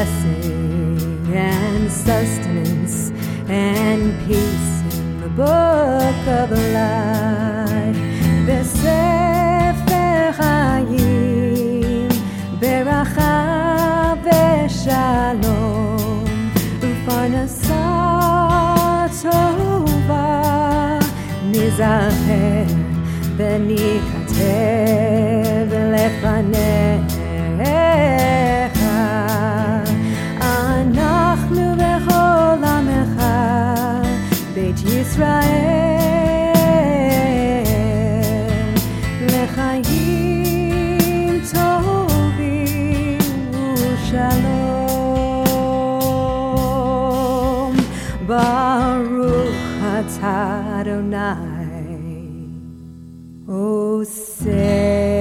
blessing and sustenance and peace in the book of life. Besefer Hayim, Beracha v'Shalom, Ufarnasah Tova, Nizaher v'Nikatev lefanecha, Anachnu v'chol amecha, Beit Yisrael, L'chaim tovim u'shalom, Baruch atah Adonai, Oseh.